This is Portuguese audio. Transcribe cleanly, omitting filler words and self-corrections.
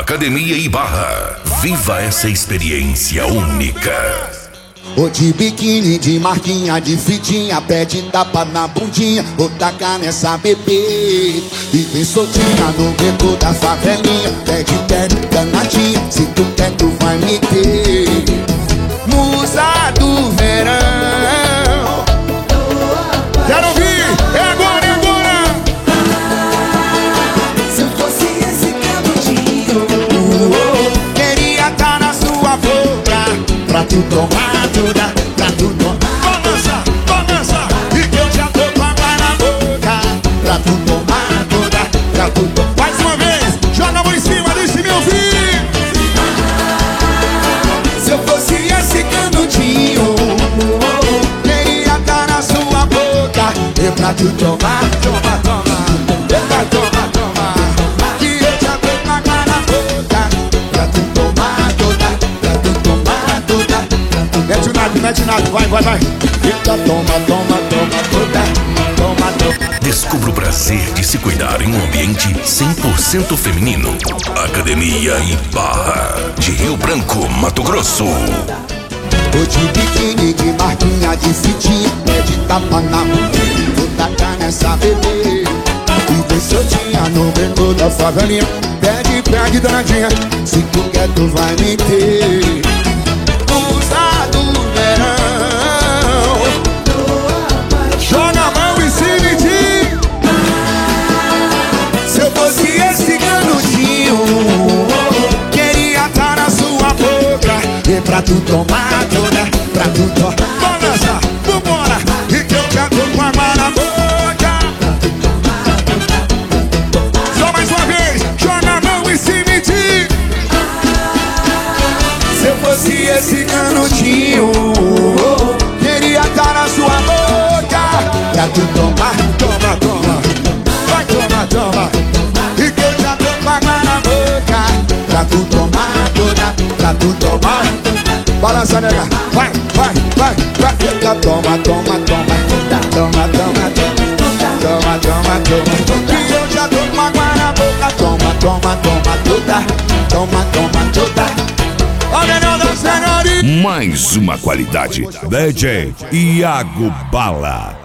Academia Ibarra. Viva essa experiência única. Ô de biquíni, de marquinha, de fitinha, pede tapa na bundinha, vou tacar nessa bebê. E vem soltinha no beco da favelinha, pede danadinha, se tu quer tu vai me ter. Musa do verão. Quero ouvir, é agora, é agora. Se eu fosse esse canudinho, queria tá na sua boca, pra tu tomar toda, pra tu tomar. Balança, balança, e que eu já tô com água na boca, pra tu tomar toda, pra tu tomar. Mais uma vez, joga a mão em cima, deixa me ouvir. se eu fosse esse canudinho, Queria tá na sua boca, e pra tu tomar, toma, toma, eita, toma, toma. Que eu já tô com água na boca, pra tu tomar toda, pra tu tomar toda. Mete nada, vai, vai, vai. Eita, toma, toma, toma toda, toma, toma. Descubra o prazer de se cuidar em um ambiente 100% feminino. Academia Ibarra, de Rio Branco, Mato Grosso. Tô de biquíni, de marquinha, de fitinha, pede tapa na bundinha, vou tacar nessa bebê. E vem soltinha no beco da favelinha, pede danadinha, se tu quer tu vai me ter. Musa do verão. Joga a mão em cima e diz: se eu fosse esse canudinho, queria tá na sua boca, e pra tu tomar toda, pra tu tomar. Balança, vambora, e que eu já tô com água na boca. Só mais uma vez, joga a mão em cima e diz: se eu fosse esse canudinho, queria tá na sua boca, pra tu tomar, toma, toma. Vai, toma, toma. E que eu já tô com água na boca, pra tu tomar toda, pra tu tomar. Balança, nega, vai, vai, vai, vai. Eita, toma, toma, toma. Toma, toma, toma. Toma, toma, toma. Que eu já tô com água na boca, toma, toma, toma toda. Toma, toma toda. Ó, menor da senhoria. Mais uma qualidade. DJ Iago Bala.